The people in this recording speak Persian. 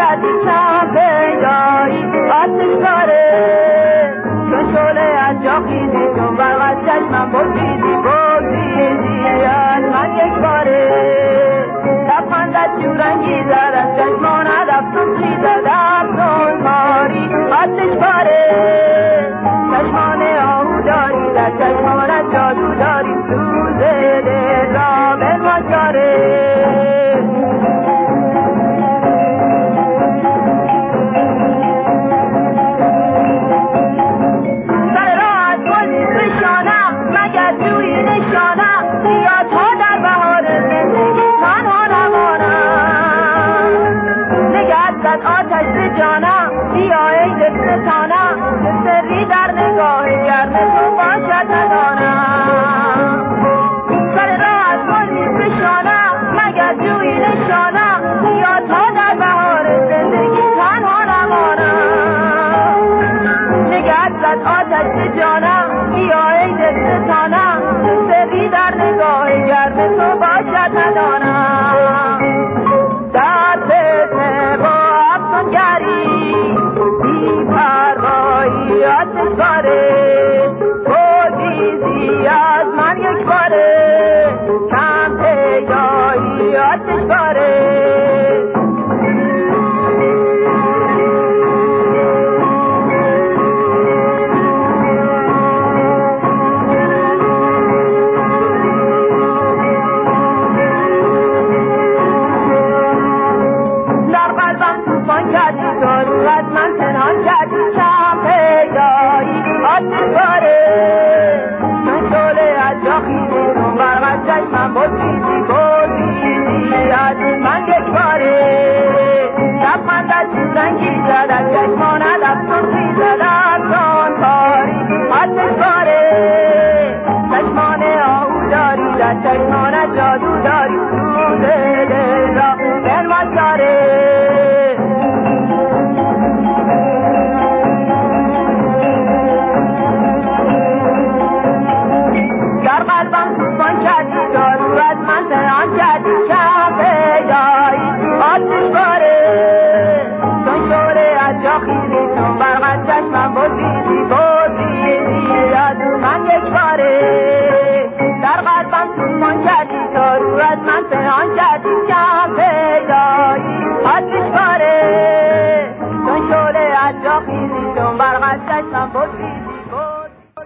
کردی کم پیدایی آتش باره چون شعله از جا خیزی چون برق از چشمم بگیزی از من یک باره لبخندت شورنگی زد از چشمانت افسون خیزد افسون کاری آتش باره چشمان آهو داری در چشمانت جادو داری سوز دل را بنواز کاره ستانم که سری در نگاه گرم تو باشد ندانم سر راه از گل نیست بشانم مگر جویی نشانم یا تا در بهار زندگی تنها نمانم نگهت زد آتش به جانم یا ای دل ستانم که سری در نگاه گرم تو باشد ندانم در فتنه با افسونگری پروایی آتش باره گریزی از من یک باره کم پیدایی آتش باره در قلبم توفان کردی تو رو از من پنهان کردی کم پیدایی آتش باره من شعله از جا خیزی چون برق از چشمم بگیزی از من یک باره لبخندت شورنگی زد از چشمانت افسون خیزد افسون کاری آتش باره چشمان آهو داری در چشمانت جادو داری سوز دل را بنواز کاره قلبم توفان کردی دارو از من پنهان کردی کم پیدایی آتش باره چون شعله از جا خیزی چون برق از چشمم بگیزی از من یک باره در قلبم توفان کردی دارو از من پنهان کردی کم پیدایی آتش باره چون شعله از جا خیزی چون برق از چشمم بگیزی